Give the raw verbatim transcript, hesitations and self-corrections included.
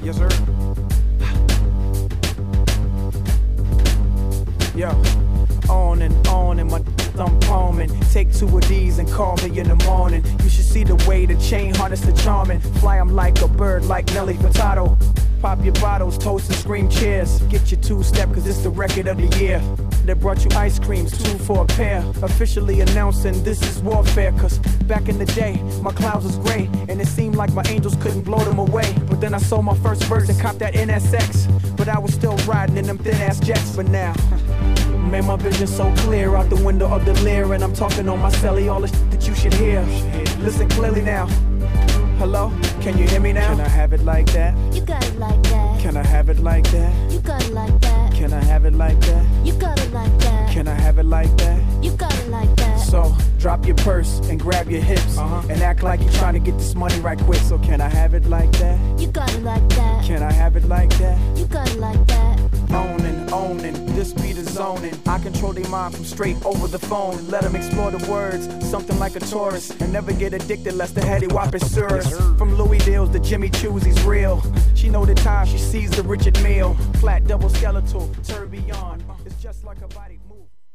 Yes, sir. Yo, on and on and my thumb palming. Take two of these and call me in the morning. You should see the way the chain harness the charming. Fly 'em like a bird, like Nelly Furtado. Pop your bottles, toast and scream cheers. Get your two-step, cause it's the record of the year. They brought you ice creams, two for a pair. Officially announcing this is warfare. Cause back in the day, my clouds was gray. And it seemed like my angels couldn't blow them away. But then I sold my first verse and copped that N S X. But I was still riding in them thin-ass jets. But now, man, my vision so clear out the window of the Lear. And I'm talking on my celly, all the shit that you should hear. Listen clearly now. Hello? Can you hear me now? Can I have it like that? You got it like that. Can I have it like that? You got it like that. Can I have it like that? You got it like that. Can I have it like that? You got it like that. So, drop your purse and grab your hips. Uh-huh. And act like you're trying to get this money right quick. So can I have it like that? You got it like that. Can I have it like that? You got it like that. Owning, owning, this be the zoning. I control their mind from straight over the phone. Let them explore the words, something like a tourist. And never get addicted lest the heady whop is serious. From Louis Deals to Jimmy Choo's, he's real. She know the time she sees the Richard Mille. Flat double skeletal, tourbillon. It's just like a body.